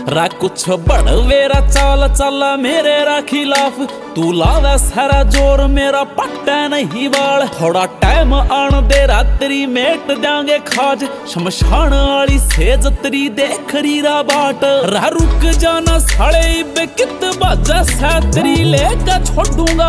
रा कुछ बड़वेरा चाल चल मेरे रा खिलाफ तू लावे सारा जोर मेरा पट्टा नहीं वाल थोड़ा टाइम आन दे रात्रि मेट जाएंगे खाज शमशान वाली सेज तरी देख री रा बाट रा रुक जाना साले इबे कित बाजा सैतरी लेकर छोड़ूंगा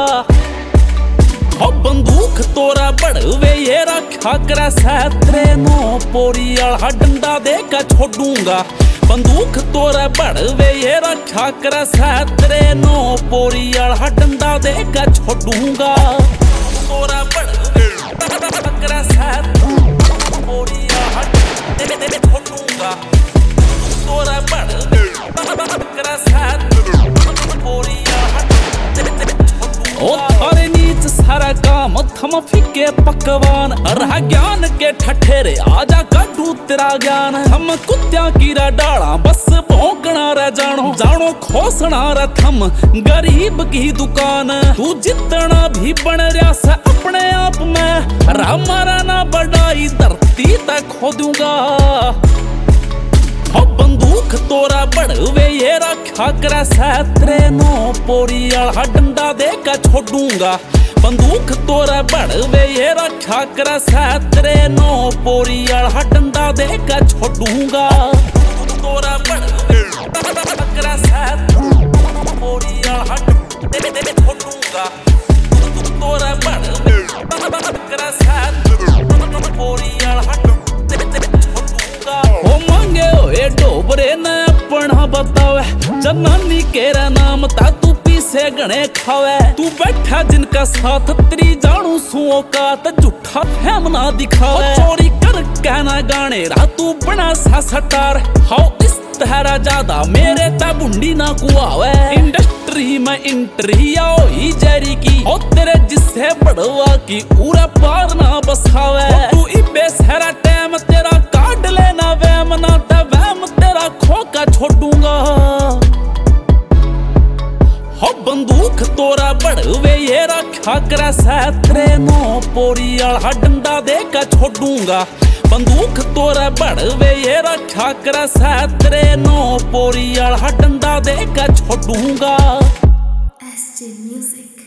हो बंदूक तोरा बड़वे ये रखा करा सैतरे नो पोरी आला डंडा देकर छोड़ूंगा बंदूक तोरा बड़वे ये रखा करा सैतरे नो पोरी आला डंडा देकर छोड़ूंगा तोरा बड़वे करा सैतरे पोरी आला डंडा छोड़ूंगा तोरा बड़वे करा सैतरे पोरी आला ओ थारे नीच सारा काम थम फिके पकवान रहा ज्ञान के ठठेरे आजा काटू तेरा ज्ञान हम कुत्तिया कीरा डाला बस भौंकना रे जानो खोसना रे थम गरीब की दुकान तू जितना भी बन रहा से अपने आप में रामारा ना बढ़ाई धरती तक खो दूंगा हो बंदूक तोरा बड़वे ये रखा करा सैतरे नो पोरी आला डंडा देकर छोड़ूंगा बंदूक तोरा बड़वे ये रखा करा सैतरे नो पोरी आला डंडा देकर छोड़ूंगा तोरा बड़वे करा सैतरे पोरी आला डंडा छोड़ूंगा तोरा बड़वे करा सैतरे पोरी आला डोबरे न अपना बतावे जनानी केरा नाम ता तू पीसे गणे खावे तू बैठा जिनका साथ तेरी जानू सुओ का त झूठा फैम ना दिखावे चोरी कर कहना गाने रा तू बना सा सटार हाउ इस तहरा ज्यादा मेरे ता बुंडी ना कुआवे इंडस्ट्री में इंट्री आओ ही जरी की ओ तेरे जिससे बड़वा की पूरा पार ना बसावे तू इबे सारा टाइम तेरा काट लेना वैम ना खोका छोड़ूंगा हो बंदूक तोरा बड़वे ये रखा करा सैतरे नो पोरी आला डंडा देकर छोड़ूंगा बंदूक तोरा बड़वे ये रखा करा सैतरे नो पोरी आला डंडा देकर छोड़ूंगा। SJ Music।